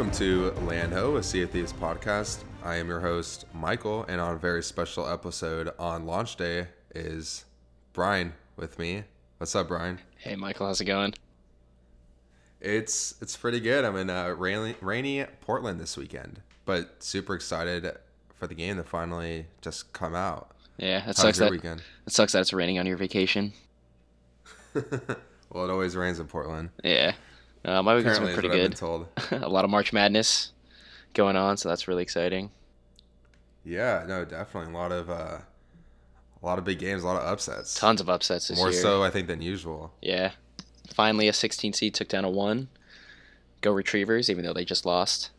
Welcome to Landho, a Sea of Thieves podcast. I am your host, Michael, and on a very special episode on launch day is Brian with me. What's up, Brian? Hey, Michael, how's it going? It's pretty good. I'm in rainy Portland this weekend, but super excited for the game to finally just come out. Yeah, How's your weekend? It sucks that it's raining on your vacation. Well, it always rains in Portland. Yeah, my weekend's been Apparently, pretty is what I've good. been told. A lot of March Madness going on, so that's really exciting. Yeah, no, definitely a lot of big games, a lot of upsets. Tons of upsets this More year. so, I think, than usual. Yeah, finally a 16 seed took down a 1. Go Retrievers, even though they just lost.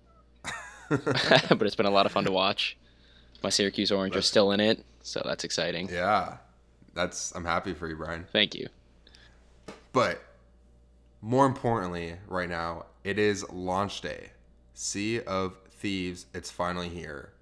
But it's been a lot of fun to watch. My Syracuse Orange are still in it, so that's exciting. Yeah, I'm happy for you, Brian. Thank you. But more importantly, right now, it is launch day. Sea of Thieves, it's finally here.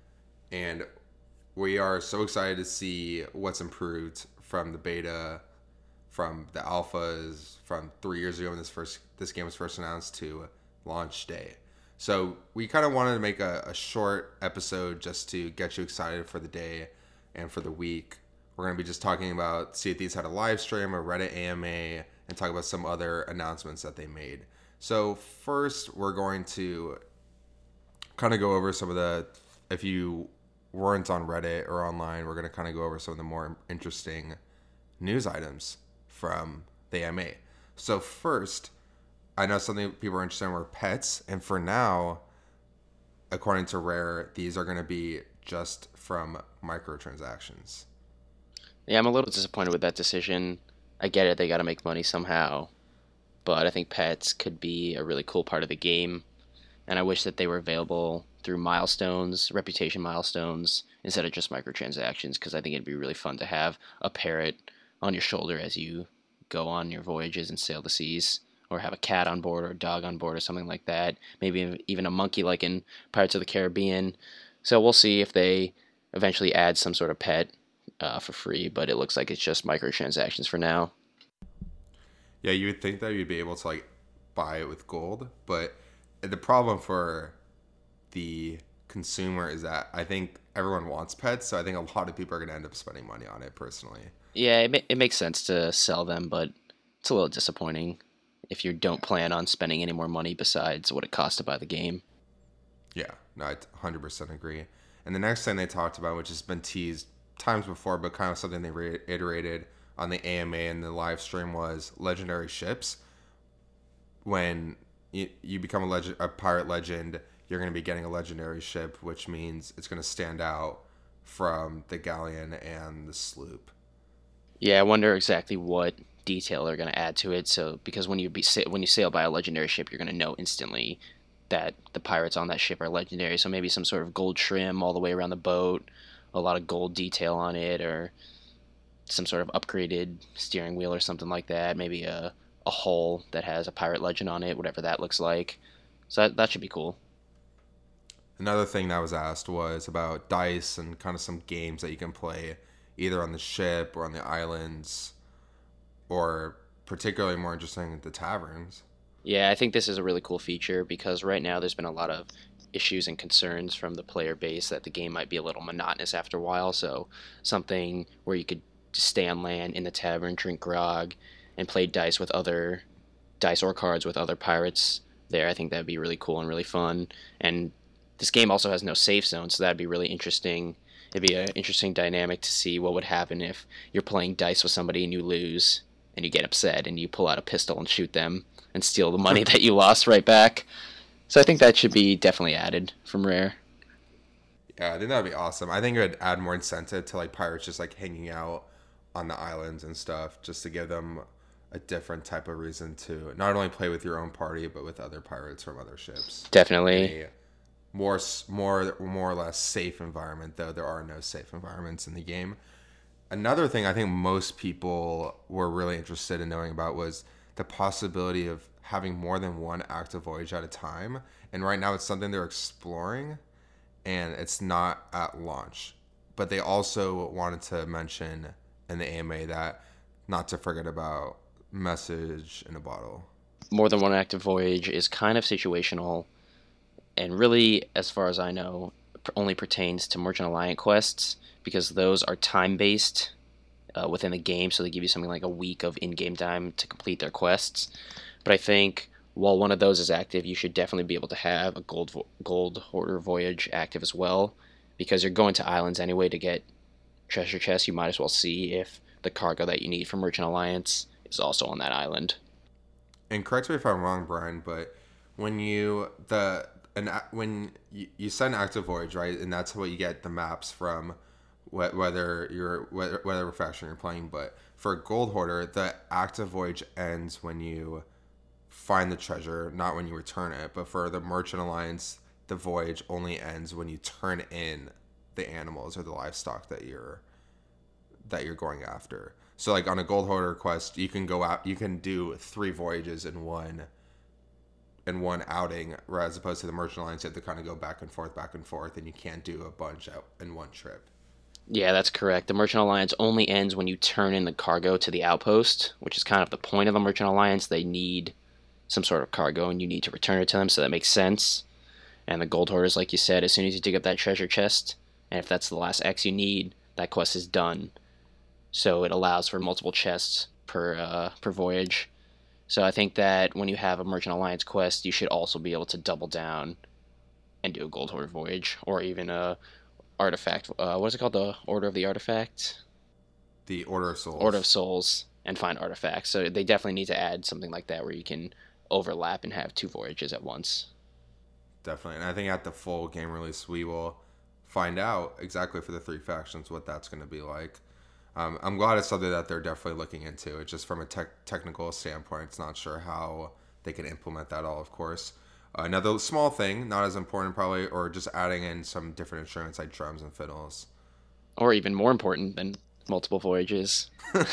And we are so excited to see what's improved from the beta, from the alphas, from 3 years ago when this game was first announced to launch day. So we kind of wanted to make a short episode just to get you excited for the day and for the week. We're going to be just talking about Sea of Thieves had a live stream, a Reddit AMA, and talk about some other announcements that they made. So first, we're going to kind of go over some of the, if you weren't on Reddit or online, we're going to kind of go over some of the more interesting news items from the AMA. So first, I know something people are interested in were pets, and for now, according to Rare, these are going to be just from microtransactions. Yeah, I'm a little disappointed with that decision. I get it, they got to make money somehow, but I think pets could be a really cool part of the game, and I wish that they were available through milestones, reputation milestones, instead of just microtransactions, because I think it'd be really fun to have a parrot on your shoulder as you go on your voyages and sail the seas, or have a cat on board or a dog on board or something like that, maybe even a monkey like in Pirates of the Caribbean. So we'll see if they eventually add some sort of pet for free, but it looks like it's just microtransactions for now. Yeah, you would think that you'd be able to buy it with gold, but the problem for the consumer is that I think everyone wants pets, so I think a lot of people are going to end up spending money on it personally. Yeah, it makes sense to sell them, but it's a little disappointing if you don't plan on spending any more money besides what it costs to buy the game. Yeah, no, I 100% agree. And the next thing they talked about, which has been teased times before, but kind of something they reiterated on the AMA and the live stream, was legendary ships. When you become a pirate legend, you're going to be getting a legendary ship, which means it's going to stand out from the galleon and the sloop. Yeah, I wonder exactly what detail they're going to add to it. So, because when you sail by a legendary ship, you're going to know instantly that the pirates on that ship are legendary. So maybe some sort of gold trim all the way around the boat, a lot of gold detail on it, or some sort of upgraded steering wheel or something like that. Maybe a hull that has a pirate legend on it, whatever that looks like. So that should be cool. Another thing that was asked was about dice and kind of some games that you can play either on the ship or on the islands, or particularly more interesting, the taverns. Yeah, I think this is a really cool feature because right now there's been a lot of issues and concerns from the player base that the game might be a little monotonous after a while. So something where you could stay on land in the tavern, drink grog, and play dice or cards with other pirates there. I think that'd be really cool and really fun. And this game also has no safe zone, so that'd be really interesting. It'd be an interesting dynamic to see what would happen if you're playing dice with somebody and you lose and you get upset and you pull out a pistol and shoot them and steal the money that you lost right back. So I think that should be definitely added from Rare. Yeah, I think that would be awesome. I think it would add more incentive to pirates just hanging out on the islands and stuff, just to give them a different type of reason to not only play with your own party but with other pirates from other ships. Definitely. In a more or less safe environment, though there are no safe environments in the game. Another thing I think most people were really interested in knowing about was the possibility of having more than one active voyage at a time. And right now it's something they're exploring, and it's not at launch. But they also wanted to mention in the AMA that not to forget about message in a bottle. More than one active voyage is kind of situational. and really, as far as I know, only pertains to Merchant Alliance quests because those are time based within the game, so they give you something like a week of in-game time to complete their quests. But I think while one of those is active, you should definitely be able to have a gold hoarder voyage active as well, because you're going to islands anyway to get treasure chests. You might as well see if the cargo that you need for Merchant Alliance is also on that island. And correct me if I'm wrong, Brian, but when you send active voyage, right, and that's what you get the maps from, whether faction you're playing. But for Gold Hoarder, the active voyage ends when you find the treasure, not when you return it. But for the Merchant Alliance, the voyage only ends when you turn in the animals or the livestock that you're going after. So like on a Gold Hoarder quest, you can go out, you can do 3 voyages in one outing, whereas as opposed to the Merchant Alliance, you have to kind of go back and forth, and you can't do a bunch out in one trip. Yeah, that's correct. The Merchant Alliance only ends when you turn in the cargo to the outpost, which is kind of the point of the Merchant Alliance. They need some sort of cargo, and you need to return it to them, so that makes sense. And the Gold Hoarders, like you said, as soon as you dig up that treasure chest, and if that's the last X you need, that quest is done. So it allows for multiple chests per voyage. So I think that when you have a Merchant Alliance quest, you should also be able to double down and do a Gold Hoarder voyage, or even a artifact. What is it called? The Order of the Artifact? The Order of Souls. Order of Souls, and find artifacts. So they definitely need to add something like that where you can overlap and have 2 voyages at once. Definitely. And I think at the full game release, we will find out exactly for the 3 factions what that's going to be like. I'm glad it's something that they're definitely looking into. It's just from a technical standpoint, it's not sure how they can implement that all, of course. Another small thing, not as important probably, or just adding in some different instruments like drums and fiddles. Or even more important than multiple voyages.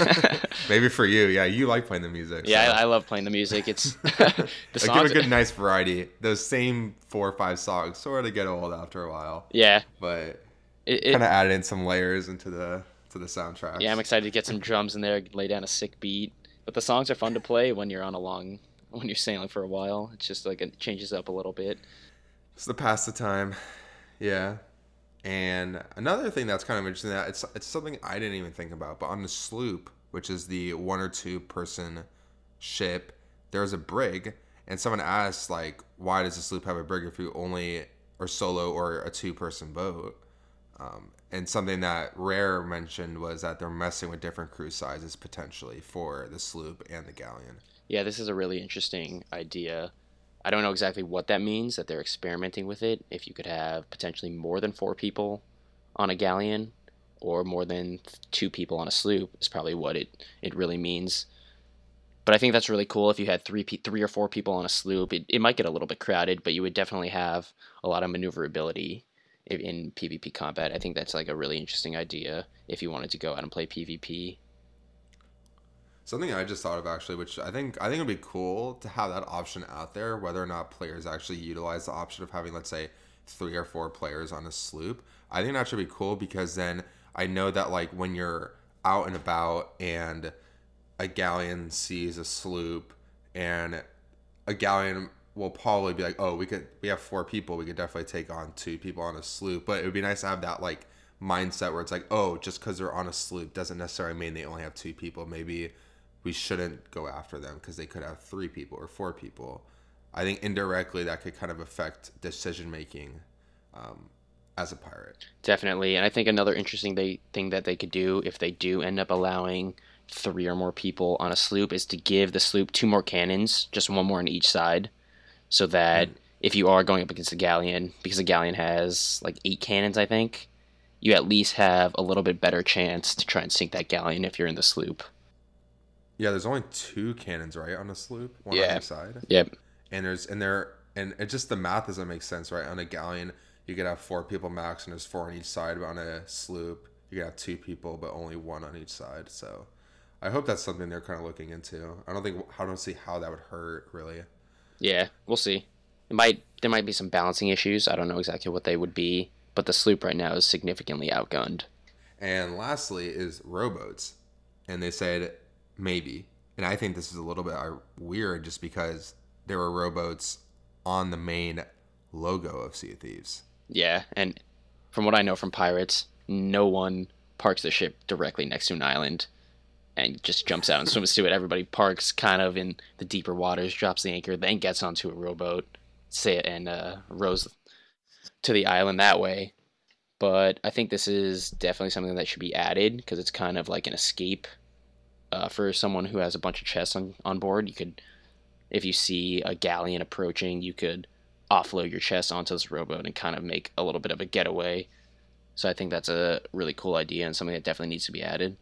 Maybe for you, yeah, you like playing the music. Yeah, so. I love playing the music. It's the songs give a good, nice variety. Those same 4 or 5 songs sort of get old after a while. Yeah, but it kind of added in some layers into the soundtrack. Yeah, I'm excited to get some drums in there, lay down a sick beat. But the songs are fun to play when you're when you're sailing for a while. It's just like it changes up a little bit. It's the pass the time, yeah. And another thing that's kind of interesting, that it's something I didn't even think about, but on the sloop, which is the 1 or 2 person ship, there's a brig, and someone asked like, why does the sloop have a brig if you only are solo or a 2-person boat? And something that Rare mentioned was that they're messing with different crew sizes potentially for the sloop and the galleon. Yeah, this is a really interesting idea. I don't know exactly what that means, that they're experimenting with it. If you could have potentially more than 4 people on a galleon or more than 2 people on a sloop is probably what it really means. But I think that's really cool. If you had 3 or 4 people on a sloop, it might get a little bit crowded, but you would definitely have a lot of maneuverability in PvP combat. I think that's like a really interesting idea if you wanted to go out and play PvP. Something I just thought of actually, which I think it'd be cool to have that option out there, whether or not players actually utilize the option of having, let's say, 3 or 4 players on a sloop. I think that should be cool because then I know that like when you're out and about and a galleon sees a sloop, and a galleon will probably be like, oh, we have 4 people, we could definitely take on 2 people on a sloop. But it would be nice to have that like mindset where it's like, oh, just because they're on a sloop doesn't necessarily mean they only have 2 people. Maybe we shouldn't go after them because they could have 3 people or 4 people. I think indirectly that could kind of affect decision making as a pirate. Definitely. And I think another interesting thing that they could do if they do end up allowing 3 or more people on a sloop is to give the sloop 2 more cannons, just 1 more on each side, so that if you are going up against a galleon, because a galleon has like 8 cannons, I think, you at least have a little bit better chance to try and sink that galleon if you're in the sloop. Yeah, there's only 2 cannons, right, on a sloop, one on each side. Yep. And it just the math doesn't make sense, right? On a galleon, you could have 4 people max, and there's 4 on each side. But on a sloop, you could have 2 people, but only 1 on each side. So, I hope that's something they're kind of looking into. I don't see how that would hurt really. Yeah, we'll see. There might be some balancing issues. I don't know exactly what they would be, but the sloop right now is significantly outgunned. And lastly is rowboats, and they said maybe, and I think this is a little bit weird just because there were rowboats on the main logo of Sea of Thieves. Yeah, and from what I know from pirates, no one parks their ship directly next to an island and just jumps out and swims to it. Everybody parks kind of in the deeper waters, drops the anchor, then gets onto a rowboat, and rows to the island that way. But I think this is definitely something that should be added because it's kind of like an escape for someone who has a bunch of chests on board. You could, if you see a galleon approaching, you could offload your chest onto this rowboat and kind of make a little bit of a getaway. So I think that's a really cool idea and something that definitely needs to be added.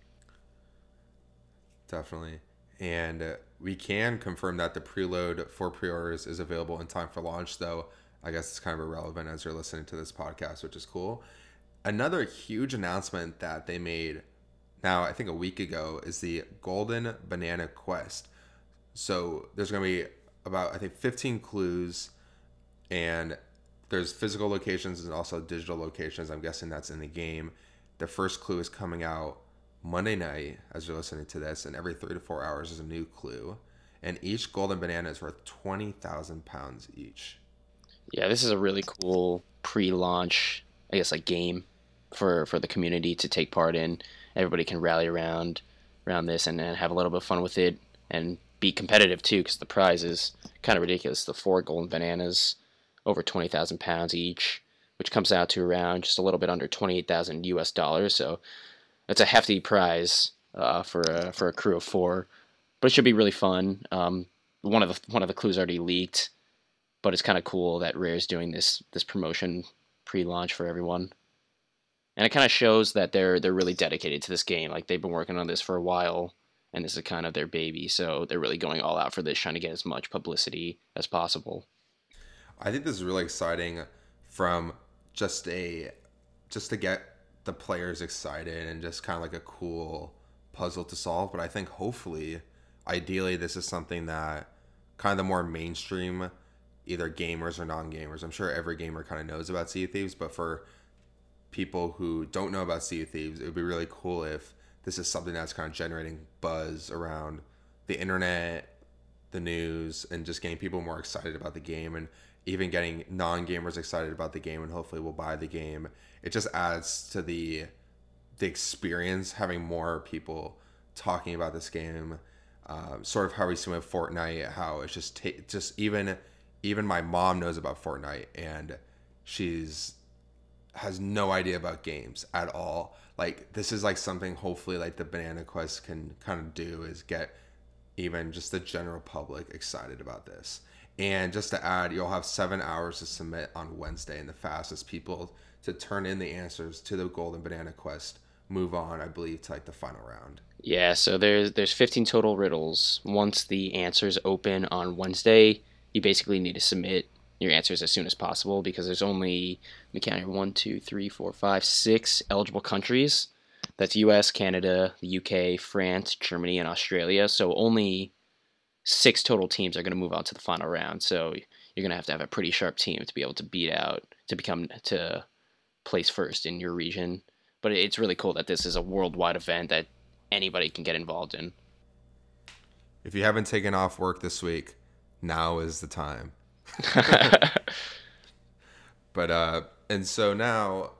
Definitely. And we can confirm that the preload for pre-orders is available in time for launch, though I guess it's kind of irrelevant as you're listening to this podcast, which is cool. Another huge announcement that they made now, I think a week ago, is the Golden Banana Quest. So there's going to be about, I think, 15 clues, and there's physical locations and also digital locations. I'm guessing that's in the game. The first clue is coming out Monday night as you're listening to this, and every 3 to 4 hours is a new clue. And each golden banana is worth 20,000 pounds each. Yeah, this is a really cool pre-launch, I guess, like game for the community to take part in. Everybody can rally around this and have a little bit of fun with it and be competitive too, because the prize is kind of ridiculous. The 4 golden bananas, over 20,000 pounds each, which comes out to around just a little bit under 28,000 US dollars. So it's a hefty prize for a crew of 4, but it should be really fun. One of the clues already leaked, but it's kind of cool that Rare's doing this promotion pre-launch for everyone, and it kind of shows that they're really dedicated to this game. Like they've been working on this for a while, and this is kind of their baby, so they're really going all out for this, trying to get as much publicity as possible. I think this is really exciting from just to get the players excited and just kind of like a cool puzzle to solve. But I think hopefully, ideally, this is something that kind of the more mainstream, either gamers or non-gamers. I'm sure every gamer kind of knows about Sea of Thieves, but for people who don't know about Sea of Thieves, it would be really cool if this is something that's kind of generating buzz around the internet, the news, and just getting people more excited about the game, and even getting non-gamers excited about the game, and hopefully will buy the game. It just adds to the experience, having more people talking about this game. Sort of how we see with Fortnite, how it's just even my mom knows about Fortnite, and she's has no idea about games at all. Like this is like something hopefully like the Banana Quest can kind of do, is get even just the general public excited about this. And just to add, you'll have 7 hours to submit on Wednesday, and the fastest people to turn in the answers to the Golden Banana Quest move on, I believe, to like the final round. Yeah, so there's 15 total riddles. Once the answers open on Wednesday, you basically need to submit your answers as soon as possible because there's only, let me count here, 1, 2, 3, 4, 5, 6 eligible countries. That's US, Canada, the UK, France, Germany, and Australia. So only 6 total teams are going to move on to the final round. So you're going to have a pretty sharp team to be able to beat out, to place first in your region. But it's really cool that this is a worldwide event that anybody can get involved in. If you haven't taken off work this week, now is the time. But and so now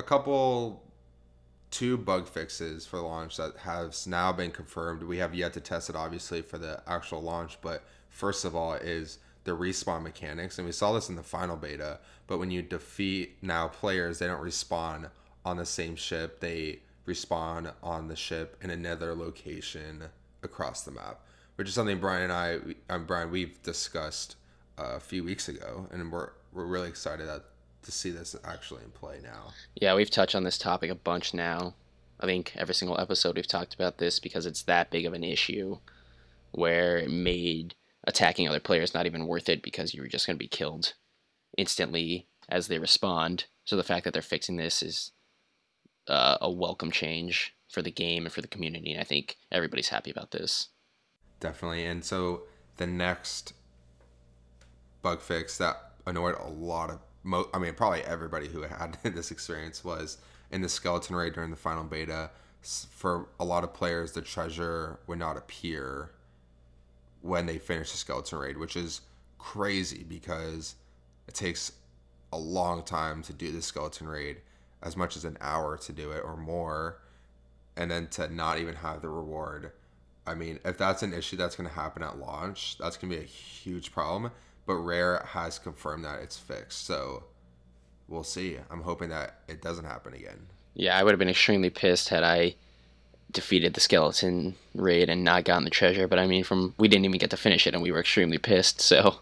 two bug fixes for launch that has now been confirmed. We have yet to test it obviously for the actual launch, but first of all is the respawn mechanics, and we saw this in the final beta, but when you defeat now players, they don't respawn on the same ship, they respawn on the ship in another location across the map, which is something Brian, we've discussed a few weeks ago, and we're really excited to see this actually in play now. Yeah, we've touched on this topic a bunch now. I think every single episode we've talked about this because it's that big of an issue where it made attacking other players not even worth it because you were just going to be killed instantly as they respond. So the fact that they're fixing this is a welcome change for the game and for the community, and I think everybody's happy about this. Definitely. And so the next bug fix that annoyed a lot of probably everybody who had this experience was in the skeleton raid during the final beta. For a lot of players, the treasure would not appear when they finish the skeleton raid, which is crazy because it takes a long time to do the skeleton raid, as much as an hour to do it or more, and then to not even have the reward. I mean, if that's an issue that's going to happen at launch, that's going to be a huge problem. But Rare has confirmed that it's fixed, so we'll see. I'm hoping that it doesn't happen again. Yeah, I would have been extremely pissed had I defeated the skeleton raid and not gotten the treasure. But I mean, we didn't even get to finish it, and we were extremely pissed. So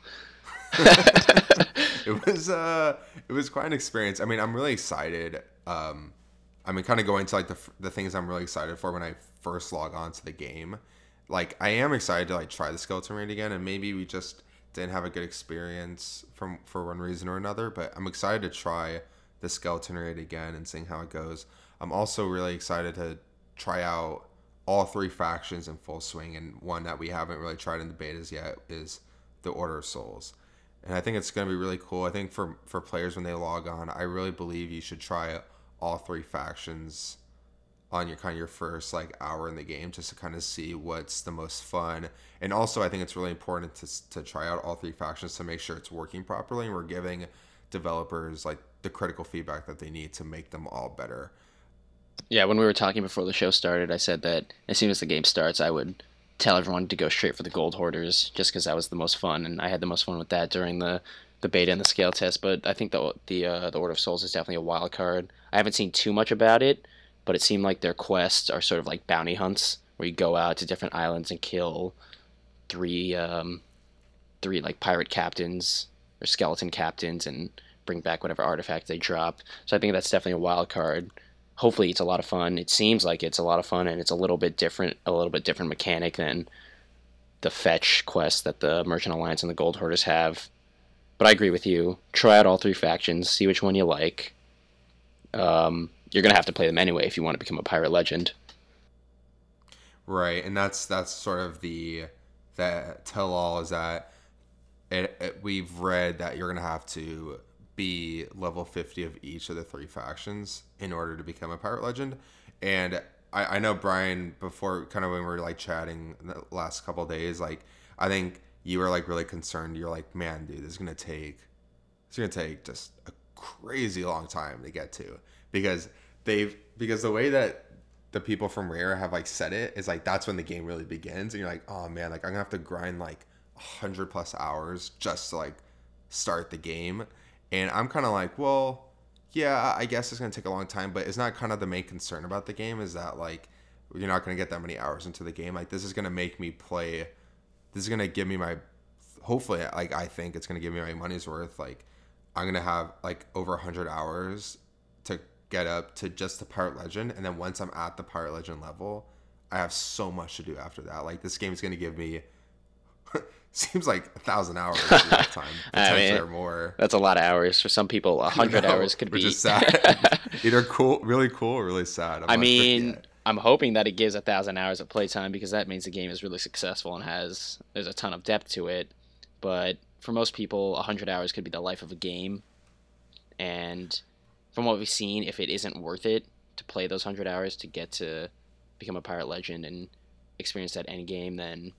It was quite an experience. I mean, I'm really excited. I mean, kind of going to like the things I'm really excited for when I first log on to the game. Like, I am excited to like try the skeleton raid again, and maybe we just didn't have a good experience for one reason or another. But I'm excited to try the skeleton raid again and seeing how it goes. I'm also really excited to try out all three factions in full swing, and one that we haven't really tried in the betas yet is the Order of Souls. And I think it's going to be really cool. I think for players when they log on, I really believe you should try all three factions on your first like hour in the game, just to kind of see what's the most fun. And also I think it's really important to try out all three factions to make sure it's working properly, and we're giving developers like the critical feedback that they need to make them all better. yeah, when we were talking before the show started, I said that as soon as the game starts, I would tell everyone to go straight for the gold hoarders, just because that was the most fun, and I had the most fun with that during the beta and the scale test. But I think the Order of Souls is definitely a wild card. I haven't seen too much about it, but it seemed like their quests are sort of like bounty hunts, where you go out to different islands and kill three like pirate captains or skeleton captains and bring back whatever artifact they drop. So I think that's definitely a wild card. Hopefully it's a lot of fun. It seems like it's a lot of fun, and it's a little bit different mechanic than the fetch quest that the Merchant Alliance and the Gold Hoarders have. But I agree with you. Try out all three factions, see which one you like. You're gonna have to play them anyway if you want to become a pirate legend. Right, and that's sort of that tell all is that we've read that you're gonna have to be level 50 of each of the three factions in order to become a pirate legend. And I know Brian, before kind of when we were like chatting the last couple of days, like I think you were like really concerned. You're like, man, dude, it's gonna take just a crazy long time to get to, because the way that the people from Rare have like said it is like that's when the game really begins, and you're like, oh man, like I'm gonna have to grind like 100+ hours just to like start the game. And I'm kind of like, well, yeah, I guess it's gonna take a long time, but it's not kind of the main concern about the game, is that like you're not gonna get that many hours into the game. Like this is gonna make me play. This is gonna give me my, hopefully, like I think it's gonna give me my money's worth. Like I'm gonna have like over 100 hours to get up to just the pirate legend, and then once I'm at the pirate legend level, I have so much to do after that. Like this game is gonna give me seems like 1,000 hours of time, potentially, or more. That's a lot of hours for some people. 100 hours could which be is sad. Either really cool, or really sad. I'm hoping that it gives 1,000 hours of playtime, because that means the game is really successful and there's a ton of depth to it. But for most people, 100 hours could be the life of a game. And from what we've seen, if it isn't worth it to play those 100 hours to get to become a pirate legend and experience that end game, then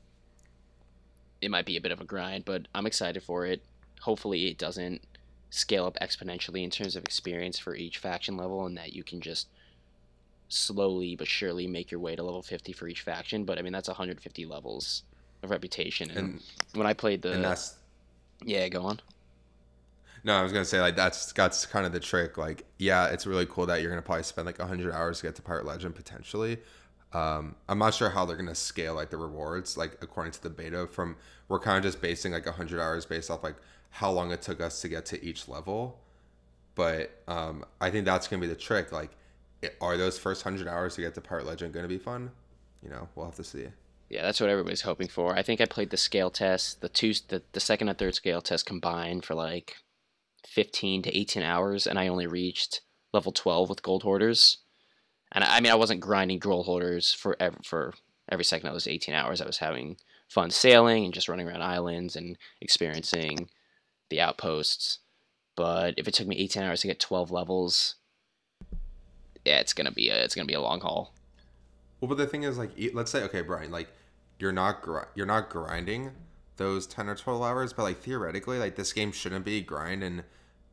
it might be a bit of a grind. But I'm excited for it. Hopefully it doesn't scale up exponentially in terms of experience for each faction level, and that you can just slowly but surely make your way to level 50 for each faction. But I mean, that's 150 levels of reputation. And when I played yeah, go on. No, I was gonna say like that's kind of the trick. Like, yeah, it's really cool that you're gonna probably spend like 100 hours to get to pirate legend potentially. I'm not sure how they're gonna scale like the rewards, like according to the beta. We're kind of just basing like 100 hours based off like how long it took us to get to each level. But I think that's gonna be the trick. Like, are those first 100 hours to get to pirate legend gonna be fun? We'll have to see. Yeah, that's what everybody's hoping for. I think I played the scale test, the second and third scale test combined for like 15 to 18 hours, and I only reached level 12 with gold hoarders. And I mean, I wasn't grinding gold hoarders for every second of those 18 hours. I was having fun sailing and just running around islands and experiencing the outposts. But if it took me 18 hours to get 12 levels, yeah, it's gonna be a long haul. Well, but the thing is, like, let's say, okay, Brian, like, you're not grinding those 10 or 12 hours, but like theoretically, like this game shouldn't be grinding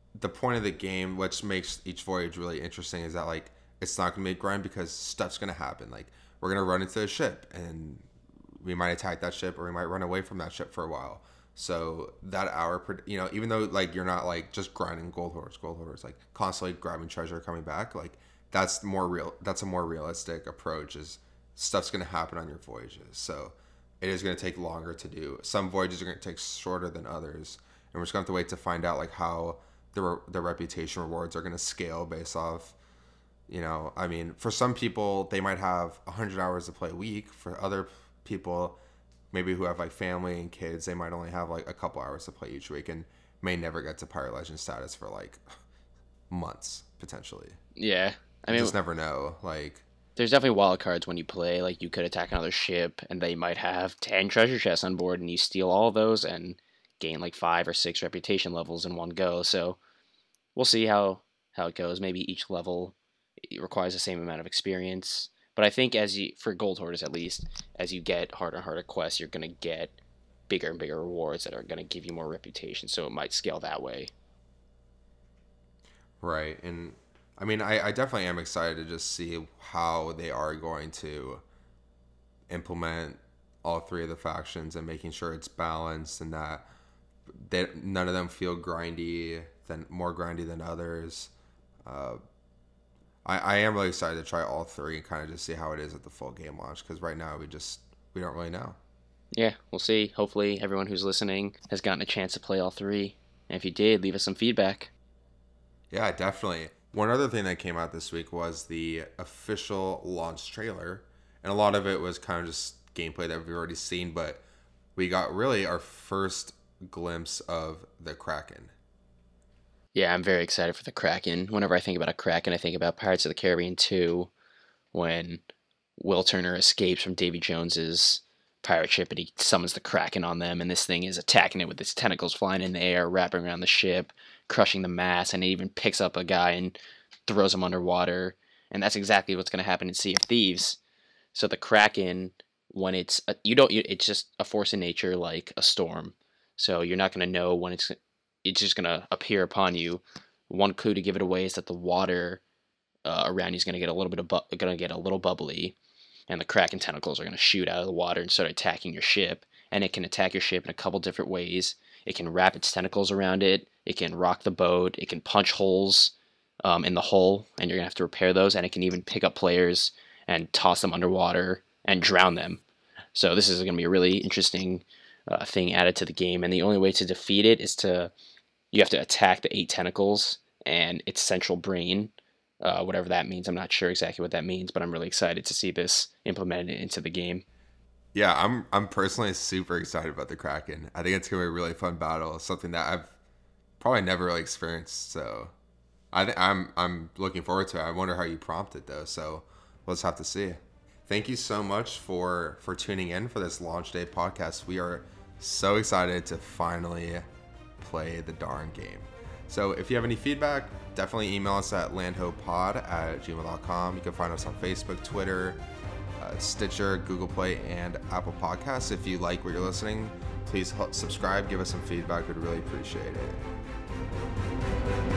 the point of the game, which makes each voyage really interesting, is that like it's not gonna be a grind because stuff's gonna happen. Like we're gonna run into a ship and we might attack that ship or we might run away from that ship for a while. So that hour, even though like you're not like just grinding gold hoarders, like constantly grabbing treasure coming back, like that's more real. That's a more realistic approach. Is stuff's gonna happen on your voyages, so it is gonna take longer to do. Some voyages are gonna take shorter than others, and we're just gonna have to wait to find out like how the reputation rewards are gonna scale based off. I mean, for some people they might have 100 hours to play a week. For other people, maybe who have like family and kids, they might only have like a couple hours to play each week and may never get to Pirate Legend status for like months potentially. Yeah, I mean, you just never know. Like, there's definitely wild cards when you play. Like, you could attack another ship and they might have 10 treasure chests on board, and you steal all of those and gain like 5 or 6 reputation levels in one go. So we'll see how it goes. Maybe each level it requires the same amount of experience. But I think for gold hoarders at least, as you get harder and harder quests, you're going to get bigger and bigger rewards that are going to give you more reputation. So it might scale that way. Right. And I mean, I definitely am excited to just see how they are going to implement all 3 of the factions and making sure it's balanced and that none of them feel more grindy than others. I am really excited to try all 3 and kind of just see how it is at the full game launch, because right now we don't really know. Yeah, we'll see. Hopefully everyone who's listening has gotten a chance to play all 3. And if you did, leave us some feedback. Yeah, definitely. One other thing that came out this week was the official launch trailer. And a lot of it was kind of just gameplay that we've already seen, but we got really our first glimpse of the Kraken. Yeah, I'm very excited for the Kraken. Whenever I think about a Kraken, I think about Pirates of the Caribbean 2, when Will Turner escapes from Davy Jones's pirate ship and he summons the Kraken on them, and this thing is attacking it with its tentacles flying in the air, wrapping around the ship, crushing the mast, and it even picks up a guy and throws him underwater. And that's exactly what's going to happen in Sea of Thieves. So the Kraken, when it's just a force in nature like a storm. So you're not going to know when it's just going to appear upon you. One clue to give it away is that the water around you is going to get a little bubbly, and the Kraken tentacles are going to shoot out of the water and start attacking your ship. And it can attack your ship in a couple different ways. It can wrap its tentacles around it. It can rock the boat. It can punch holes in the hull, and you're going to have to repair those. And it can even pick up players and toss them underwater and drown them. So this is going to be a really interesting thing added to the game. And the only way to defeat it is you have to attack the 8 tentacles and its central brain. Whatever that means. I'm not sure exactly what that means, but I'm really excited to see this implemented into the game. Yeah, I'm personally super excited about the Kraken. I think it's gonna be a really fun battle. Something that I've probably never really experienced. So I'm looking forward to it. I wonder how you prompt it though. So we'll just have to see. Thank you so much for tuning in for this launch day podcast. We are so excited to finally play the darn game. So if you have any feedback, definitely email us at landhopepod@gmail.com. You can find us on Facebook, Twitter, Stitcher, Google Play, and Apple Podcasts. If you like what you're listening, please subscribe, give us some feedback. We'd really appreciate it.